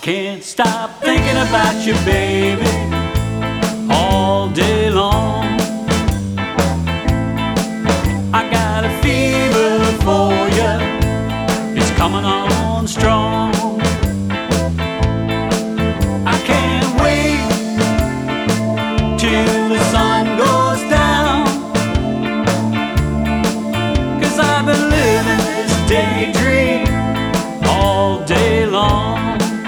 can't stop thinking about you, baby, all day long. I got a fever for you, it's coming on strong. I can't wait till the sun goes down, 'cause I've been living this daydream all day long.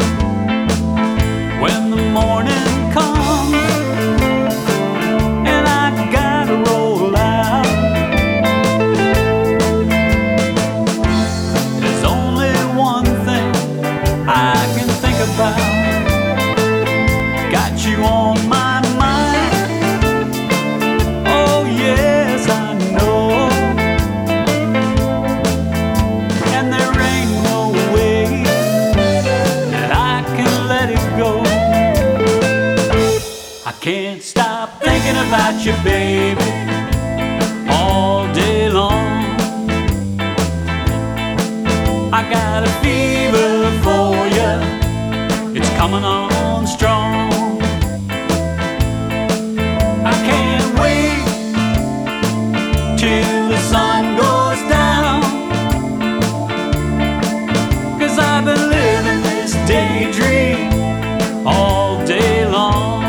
When the morning comes and I gotta roll out, there's only one thing I can think about. Got you on my mind, oh yes I know. And there ain't no way that I can let it go. I can't stop thinking about you, baby, all day long. I got a fever for you, it's coming on strong. I can't wait till the sun goes down, 'cause I've been living this daydream all day long.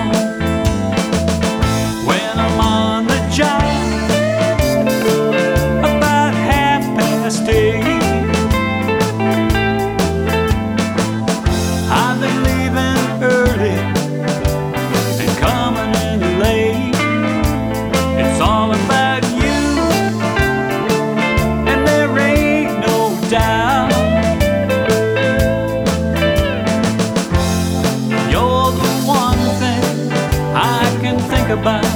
When I'm on the job about 8:30, I've been leaving early and coming in late. It's all about you, and there ain't no doubt. You're the one thing I can think about.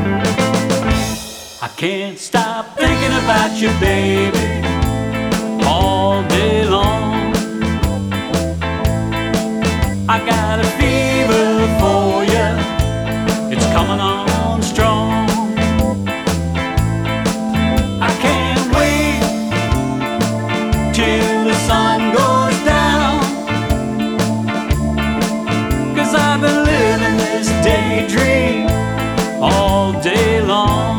I can't stop thinking about you, baby, all day long. I got a fever for you, it's coming on strong. I can't wait till the sun goes down, 'cause I've been living this daydream all day long.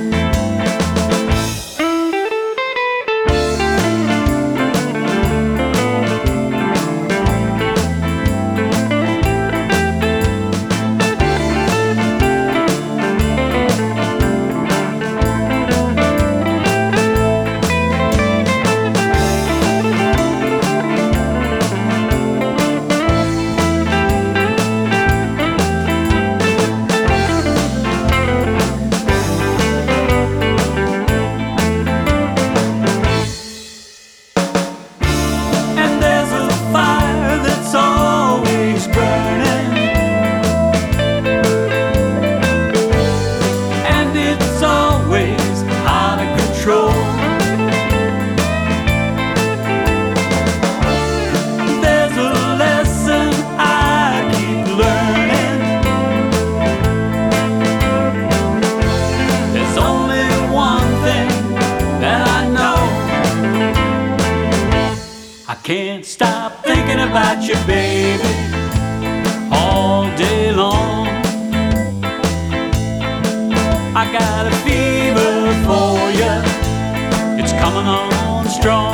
There's a lesson I keep learning. There's only one thing that I know. I can't stop thinking about you, baby, all day long. I got a fever for you, it's coming on strong.